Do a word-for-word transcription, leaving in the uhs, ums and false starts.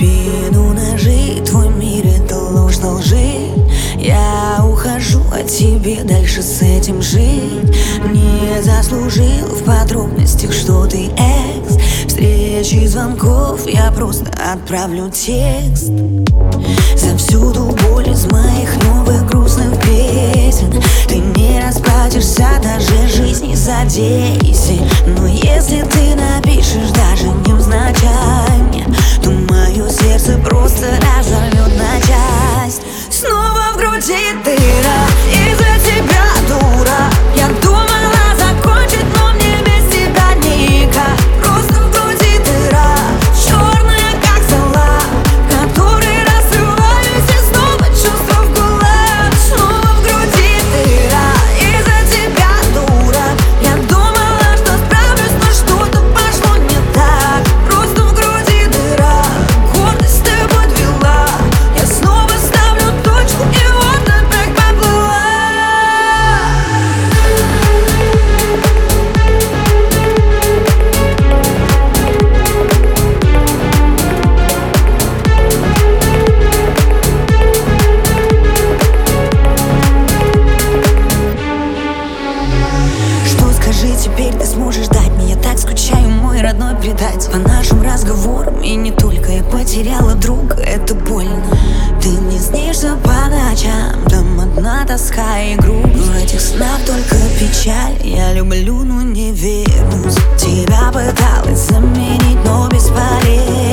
спину ножи, твой мир — это ложь на лжи. Я ухожу от тебя, дальше с этим жить. Не заслужил в подробностях, что ты экс. Встречи, звонков, я просто отправлю текст. За всю ту боль из моих новых грустных песен ты не расплатишься даже жизни за десять. Но если ты напишешь даже невзначай мне, то мое сердце просто разорвет на часть. Снова в груди дыра из-за тебя, дура. Я думала закончить, но мне без тебя никак. Просто в груди дыра, черная как зола, который рассрываюсь и снова чувства в кулак. Снова в груди дыра из-за тебя, дура. Я думала, что справлюсь, но что-то пошло не так. Просто в груди дыра, гордость ты подвела. Я снова ставлю точку и вот опять поплыла. Что скажи теперь, ты сможешь дать мне? Я так скучаю, мой родной предатель. По нашим разговорам и не только. Я потеряла друга, это больно. Ты не снишься по ночам, там одна тоска и грусть. В этих снах только печаль. Я люблю, но не вернусь. Тебя пыталась заменить, но бесполезно.